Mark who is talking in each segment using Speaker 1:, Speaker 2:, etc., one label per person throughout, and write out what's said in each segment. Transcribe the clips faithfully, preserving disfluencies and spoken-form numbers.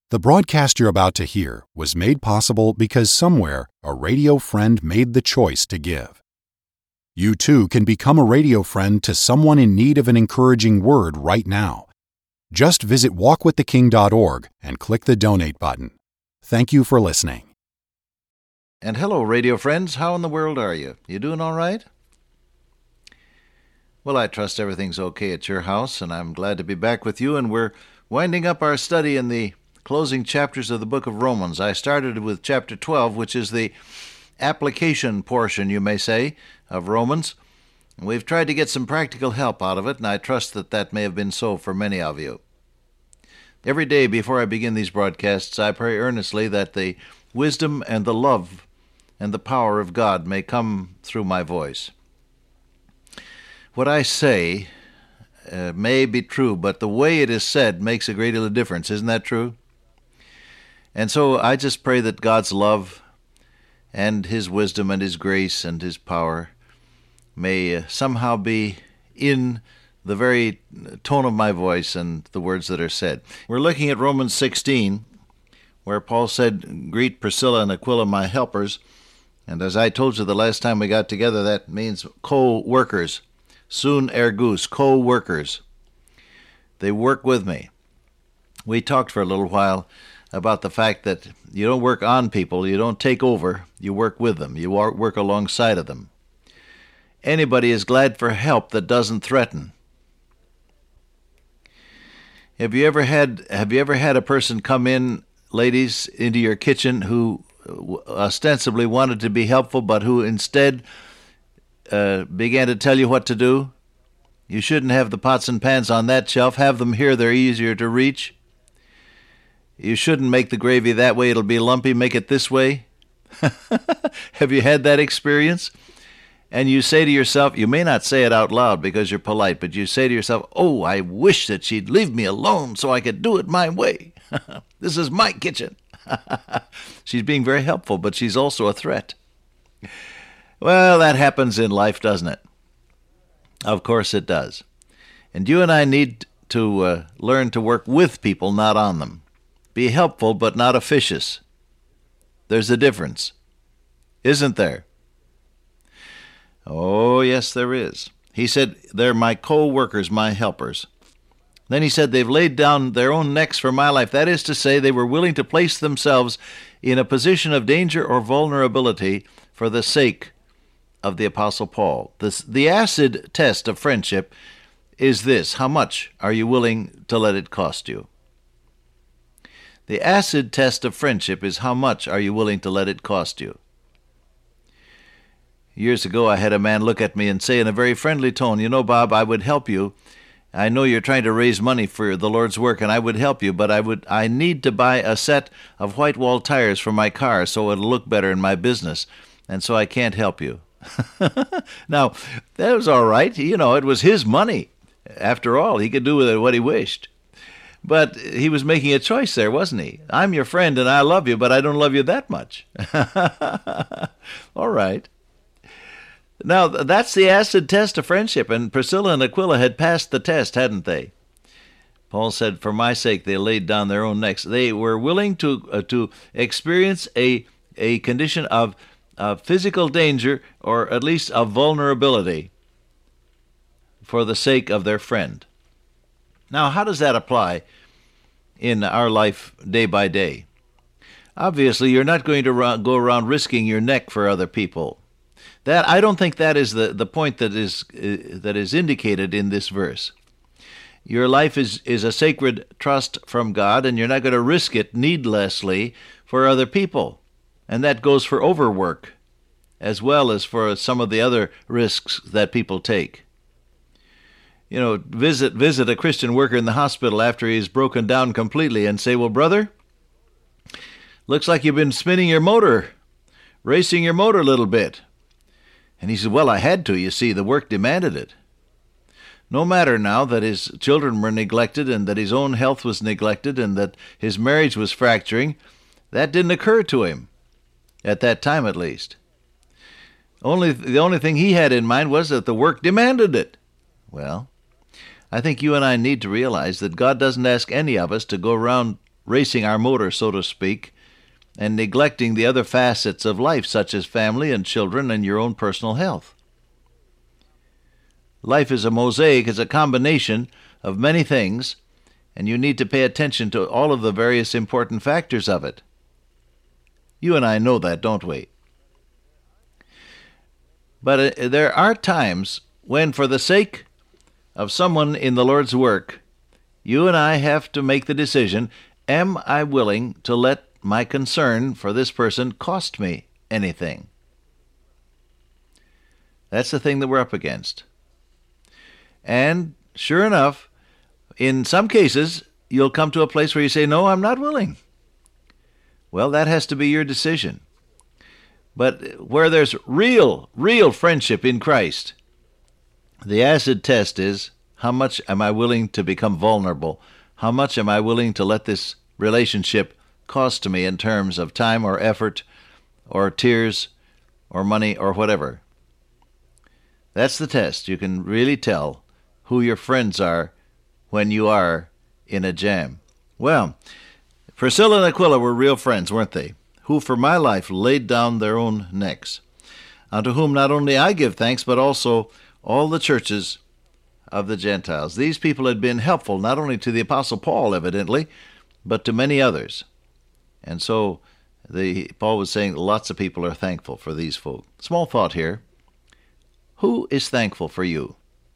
Speaker 1: The broadcast you're about to hear was made possible because somewhere a radio friend made the choice to give. You too can become a radio friend to someone in need of an encouraging word right now. Just visit walk with the king dot org and click the donate button. Thank you for listening.
Speaker 2: And hello, radio friends. How in the world are you? You doing all right? Well, I trust everything's okay at your house, and I'm glad to be back with you, and we're winding up our study in the closing chapters of the book of Romans. I started with chapter twelve, which is the application portion, you may say, of Romans. We've tried to get some practical help out of it, and I trust that that may have been so for many of you. Every day before I begin these broadcasts, I pray earnestly that the wisdom and the love and the power of God may come through my voice. What I say uh, may be true, but the way it is said makes a great deal of difference. Isn't that true? And so I just pray that God's love and His wisdom and His grace and His power may uh, somehow be in the very tone of my voice and the words that are said. We're looking at Romans sixteen, where Paul said, "Greet Priscilla and Aquila, my helpers." And as I told you the last time we got together, that means co-workers. Sun ergus, co-workers. They work with me. We talked for a little while about the fact that you don't work on people, you don't take over, you work with them, you work alongside of them. Anybody is glad for help that doesn't threaten. Have you ever had have you ever had a person come in, ladies, into your kitchen who ostensibly wanted to be helpful, but who instead uh, began to tell you what to do? You shouldn't have the pots and pans on that shelf. Have them here, they're easier to reach. You shouldn't make the gravy that way, it'll be lumpy. Make it this way. Have you had that experience? And you say to yourself, you may not say it out loud because you're polite, but you say to yourself, "Oh, I wish that she'd leave me alone so I could do it my way. This is my kitchen." She's being very helpful, but she's also a threat. Well, that happens in life, doesn't it? Of course it does. And you and I need to uh, learn to work with people, not on them. Be helpful, but not officious. There's a difference, isn't there? Oh, yes, there is. He said, "They're my co-workers, my helpers." Then he said, "They've laid down their own necks for my life." That is to say, they were willing to place themselves in a position of danger or vulnerability for the sake of the Apostle Paul. This, the acid test of friendship is this: how much are you willing to let it cost you? The acid test of friendship is how much are you willing to let it cost you? Years ago, I had a man look at me and say in a very friendly tone, "You know, Bob, I would help you. I know you're trying to raise money for the Lord's work, and I would help you, but I would I need to buy a set of white wall tires for my car so it'll look better in my business, and so I can't help you." Now, that was all right. You know, it was his money. After all, he could do with it what he wished. But he was making a choice there, wasn't he? I'm your friend, and I love you, but I don't love you that much. All right. Now, that's the acid test of friendship, and Priscilla and Aquila had passed the test, hadn't they? Paul said, "For my sake, they laid down their own necks." They were willing to uh, to experience a a condition of uh, physical danger, or at least of vulnerability, for the sake of their friend. Now, how does that apply in our life day by day? Obviously, you're not going to run, go around risking your neck for other people. That I don't think that is the, the point that is uh, that is indicated in this verse. Your life is, is a sacred trust from God, and you're not going to risk it needlessly for other people. And that goes for overwork, as well as for some of the other risks that people take. You know, visit visit a Christian worker in the hospital after he's broken down completely and say, "Well, brother, looks like you've been spinning your motor, racing your motor a little bit." And he said, "Well, I had to, you see, the work demanded it." No matter now that his children were neglected and that his own health was neglected and that his marriage was fracturing, that didn't occur to him, at that time at least. Only the only thing he had in mind was that the work demanded it. Well, I think you and I need to realize that God doesn't ask any of us to go around racing our motor, so to speak, and neglecting the other facets of life, such as family and children and your own personal health. Life is a mosaic, it's a combination of many things, and you need to pay attention to all of the various important factors of it. You and I know that, don't we? But uh, there are times when, for the sake of someone in the Lord's work, you and I have to make the decision, am I willing to let my concern for this person cost me anything? That's the thing that we're up against. And sure enough, in some cases, you'll come to a place where you say, no, I'm not willing. Well, that has to be your decision. But where there's real, real friendship in Christ, the acid test is, how much am I willing to become vulnerable? How much am I willing to let this relationship cost to me in terms of time or effort or tears or money or whatever? That's the test. You can really tell who your friends are when you are in a jam. Well, Priscilla and Aquila were real friends, weren't they? Who for my life laid down their own necks, unto whom not only I give thanks, but also all the churches of the Gentiles. These people had been helpful not only to the Apostle Paul, evidently, but to many others. And so the Paul was saying that lots of people are thankful for these folk. Small thought here. Who is thankful for you?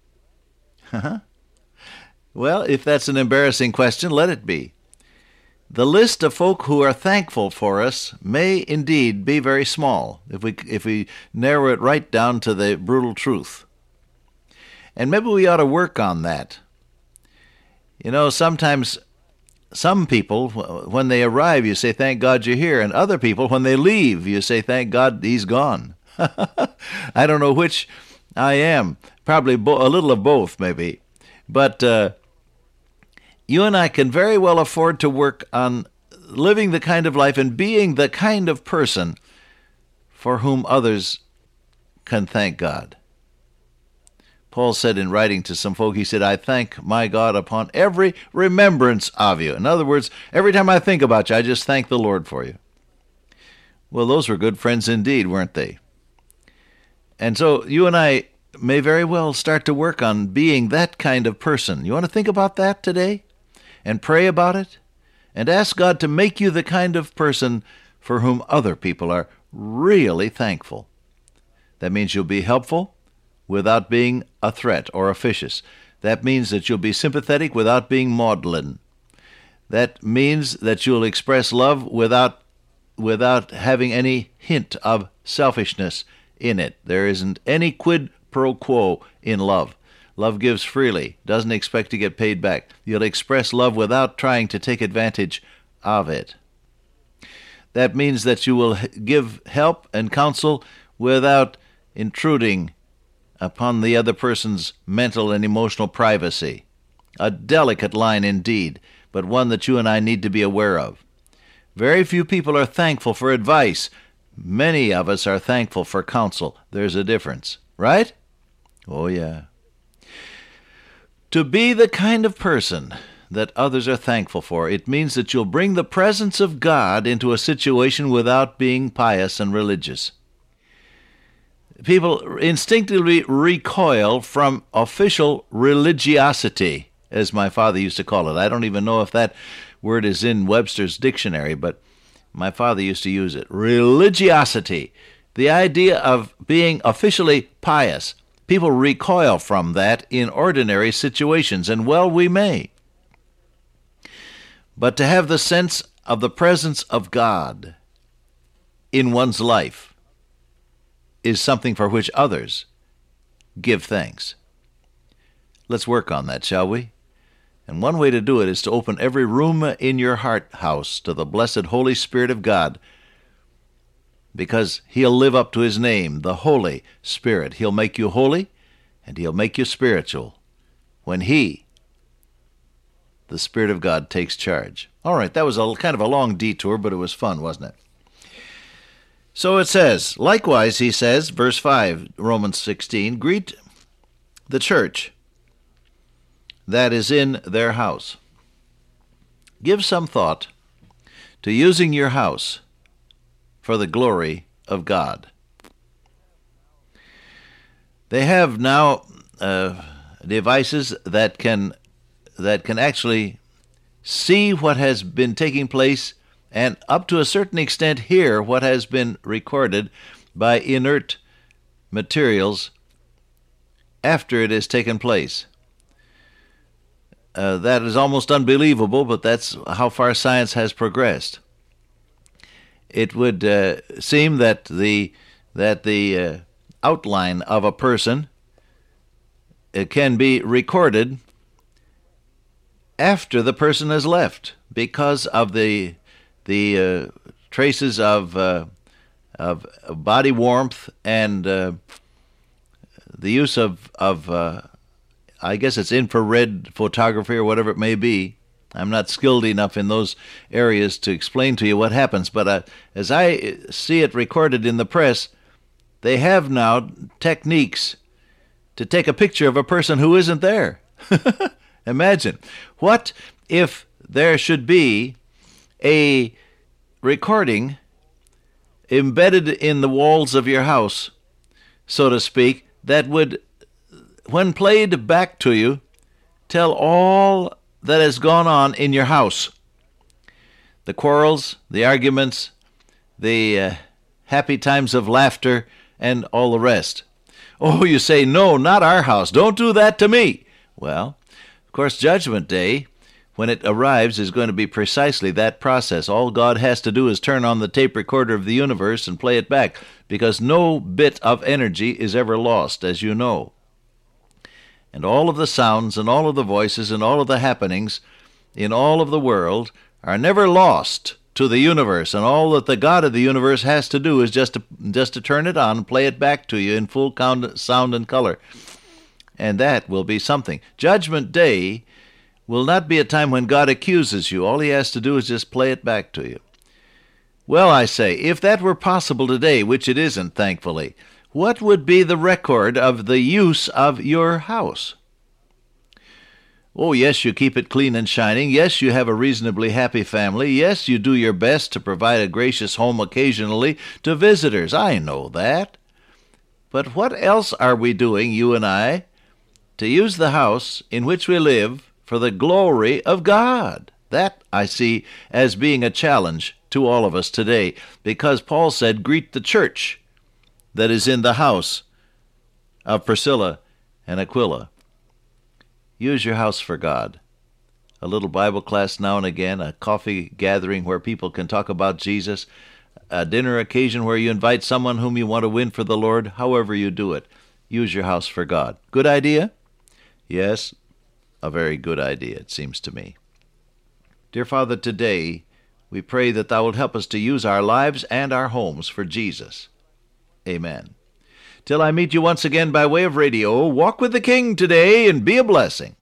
Speaker 2: Well, if that's an embarrassing question, let it be. The list of folk who are thankful for us may indeed be very small, if we if we narrow it right down to the brutal truth. And maybe we ought to work on that. You know, sometimes some people, when they arrive, you say, thank God you're here. And other people, when they leave, you say, thank God he's gone. I don't know which I am. Probably bo- a little of both, maybe. But uh, you and I can very well afford to work on living the kind of life and being the kind of person for whom others can thank God. Paul said in writing to some folk, he said, I thank my God upon every remembrance of you. In other words, every time I think about you, I just thank the Lord for you. Well, those were good friends indeed, weren't they? And so you and I may very well start to work on being that kind of person. You want to think about that today? And pray about it? And ask God to make you the kind of person for whom other people are really thankful. That means you'll be helpful without being a threat or officious. That means that you'll be sympathetic without being maudlin. That means that you'll express love without without having any hint of selfishness in it. There isn't any quid pro quo in love. Love gives freely, doesn't expect to get paid back. You'll express love without trying to take advantage of it. That means that you will give help and counsel without intruding upon the other person's mental and emotional privacy. A delicate line indeed, but one that you and I need to be aware of. Very few people are thankful for advice. Many of us are thankful for counsel. There's a difference, right? Oh, yeah. To be the kind of person that others are thankful for, it means that you'll bring the presence of God into a situation without being pious and religious. People instinctively recoil from official religiosity, as my father used to call it. I don't even know if that word is in Webster's dictionary, but my father used to use it. Religiosity, the idea of being officially pious. People recoil from that in ordinary situations, and well we may. But to have the sense of the presence of God in one's life is something for which others give thanks. Let's work on that, shall we? And one way to do it is to open every room in your heart house to the blessed Holy Spirit of God, because he'll live up to his name, the Holy Spirit. He'll make you holy, and he'll make you spiritual when he, the Spirit of God, takes charge. All right, that was a kind of a long detour, but it was fun, wasn't it? So it says, likewise, he says, verse five, Romans sixteen, greet the church that is in their house. Give some thought to using your house for the glory of God. They have now uh, devices that can that can actually see what has been taking place and up to a certain extent hear what has been recorded by inert materials after it has taken place. Uh, that is almost unbelievable, but that's how far science has progressed. It would uh, seem that the that the uh, outline of a person it can be recorded after the person has left because of the the uh, traces of uh, of body warmth and uh, the use of of uh, I guess it's infrared photography or whatever it may be. I'm not skilled enough in those areas to explain to you what happens, but uh, as I see it recorded in the press, they have now techniques to take a picture of a person who isn't there. Imagine, what if there should be a recording embedded in the walls of your house, so to speak, that would, when played back to you, tell all that has gone on in your house. The quarrels, the arguments, the uh, happy times of laughter, and all the rest. Oh, you say, no, not our house. Don't do that to me. Well, of course, Judgment Day, when it arrives, is going to be precisely that process. All God has to do is turn on the tape recorder of the universe and play it back, because no bit of energy is ever lost, as you know. And all of the sounds and all of the voices and all of the happenings in all of the world are never lost to the universe. And all that the God of the universe has to do is just to, just to turn it on and play it back to you in full sound and color. And that will be something. Judgment Day will not be a time when God accuses you. All he has to do is just play it back to you. Well, I say, if that were possible today, which it isn't, thankfully, what would be the record of the use of your house? Oh, yes, you keep it clean and shining. Yes, you have a reasonably happy family. Yes, you do your best to provide a gracious home occasionally to visitors. I know that. But what else are we doing, you and I, to use the house in which we live for the glory of God? That I see as being a challenge to all of us today, because Paul said, greet the church that is in the house of Priscilla and Aquila. Use your house for God. A little Bible class now and again, a coffee gathering where people can talk about Jesus, a dinner occasion where you invite someone whom you want to win for the Lord. However you do it, use your house for God. Good idea? Yes, a very good idea, it seems to me. Dear Father, today we pray that thou wilt help us to use our lives and our homes for Jesus. Amen. Till I meet you once again by way of radio, walk with the King today and be a blessing.